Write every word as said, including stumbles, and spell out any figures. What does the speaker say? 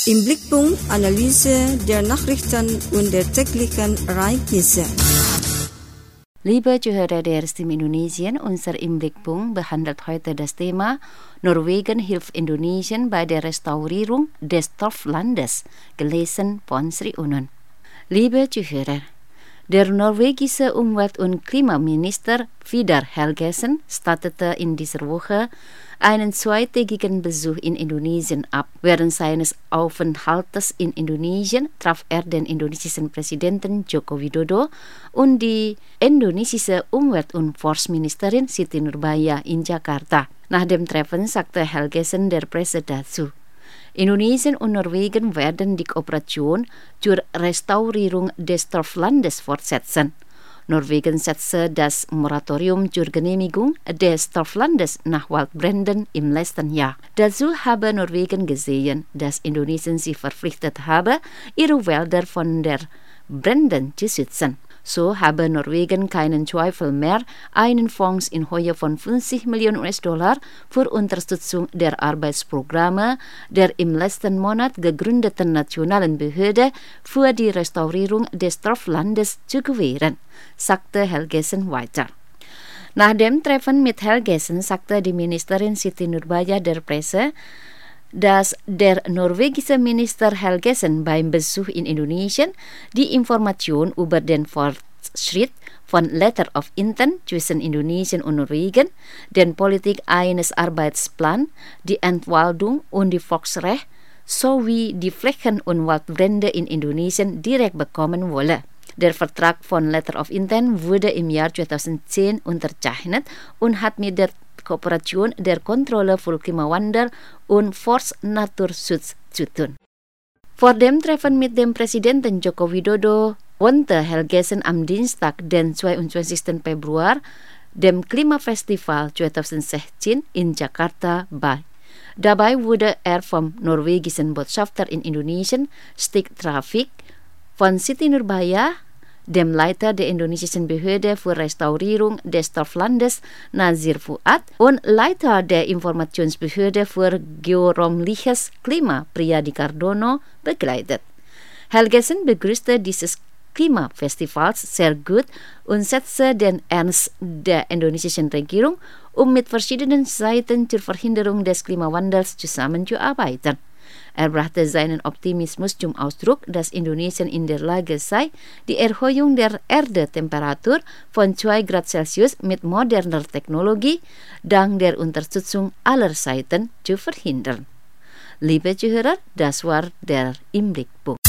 Im Blickpunkt Analyse der Nachrichten und der täglichen Ereignisse. Liebe Zuhörer der Stimme Indonesien, unser Im Blickpunkt behandelt heute das Thema Norwegen hilft Indonesien bei der Restaurierung des Torflandes, gelesen von Sri Unun. Liebe Zuhörer, der norwegische Umwelt- und Klimaminister Vidar Helgesen startete in dieser Woche einen zweitägigen Besuch in Indonesien ab. Während seines Aufenthaltes in Indonesien traf er den indonesischen Präsidenten Joko Widodo und die indonesische Umwelt- und Forstministerin Siti Nurbaya in Jakarta. Nach dem Treffen sagte Helgesen der Presse dazu: Indonesien und Norwegen werden die Kooperation zur Restaurierung des Torflandes fortsetzen. Norwegen setzte das Moratorium zur Genehmigung des Torflandes nach Waldbränden im letzten Jahr. Dazu habe Norwegen gesehen, dass Indonesien sich verpflichtet habe, ihre Wälder von der Bränden zu schützen. So habe Norwegen keinen Zweifel mehr, einen Fonds in Höhe von fünfzig Millionen U S-Dollar für Unterstützung der Arbeitsprogramme der im letzten Monat gegründeten Nationalen Behörde für die Restaurierung des Torflandes zu gewähren, sagte Helgesen weiter. Nach dem Treffen mit Helgesen sagte die Ministerin Siti Nurbaya der Presse, dass der norwegische Minister Helgesen beim Besuch in Indonesien die Information über den Fortschritt von Letter of Intent zwischen Indonesien und Norwegen, den Politik eines Arbeitsplans, die Entwaldung und die Volksrecht sowie die Flächen- und Waldbrände in Indonesien direkt bekommen wolle. Der Vertrag von Letter of Intent wurde im Jahr zweitausendzehn unterzeichnet und hat mit der Kooperation der Kontrolle für Klimawandel und Forst-Naturschutz zu tun. Vor dem Treffen mit dem Präsidenten Joko Widodo wohnte Helgesen am Dienstag, den zweiundzwanzigsten Februar, dem Klimafestival zweitausendsechzehn in Jakarta bei. Dabei wurde er vom norwegischen Botschafter in Indonesien, Stig Trafik, von Siti Nurbaya, dem Leiter der indonesischen Behörde für Restaurierung des Torflandes Nazir Fuad und Leiter der Informationsbehörde für georäumliches Klima Priyadi Kardono begleitet. Helgesen begrüßte dieses Klimafestivals sehr gut und setzte den Ernst der indonesischen Regierung, um mit verschiedenen Seiten zur Verhinderung des Klimawandels zusammenzuarbeiten. Er brachte seinen Optimismus zum Ausdruck, dass Indonesien in der Lage sei, die Erhöhung der Erdetemperatur von zwei Grad Celsius mit moderner Technologie dank der Unterstützung aller Seiten zu verhindern. Liebe Zuhörer, das war der Im Blickpunkt.